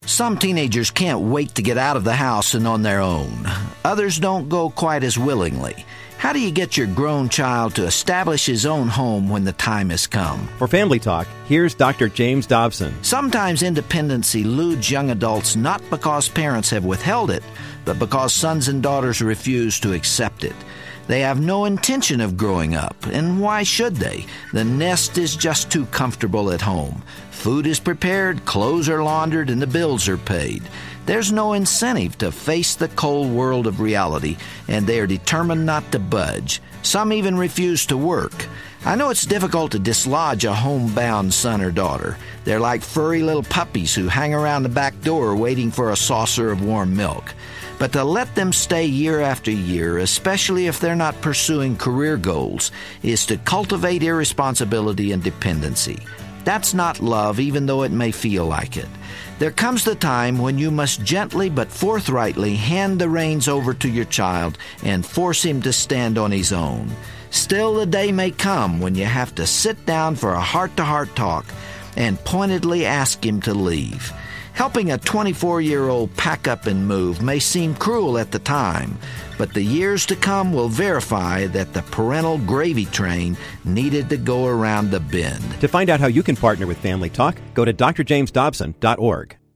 Some teenagers can't wait to get out of the house and on their own. Others don't go quite as willingly. How do you get your grown child to establish his own home when the time has come? For Family Talk, here's Dr. James Dobson. Sometimes independence eludes young adults not because parents have withheld it, but because sons and daughters refuse to accept it. They have no intention of growing up, and why should they? The nest is just too comfortable at home. Food is prepared, clothes are laundered, and the bills are paid. There's no incentive to face the cold world of reality, and they are determined not to budge. Some even refuse to work. I know it's difficult to dislodge a homebound son or daughter. They're like furry little puppies who hang around the back door waiting for a saucer of warm milk. But to let them stay year after year, especially if they're not pursuing career goals, is to cultivate irresponsibility and dependency. That's not love, even though it may feel like it. There comes the time when you must gently but forthrightly hand the reins over to your child and force him to stand on his own. Still, the day may come when you have to sit down for a heart-to-heart talk and pointedly ask him to leave. Helping a 24-year-old pack up and move may seem cruel at the time, but the years to come will verify that the parental gravy train needed to go around the bend. To find out how you can partner with Family Talk, go to drjamesdobson.org.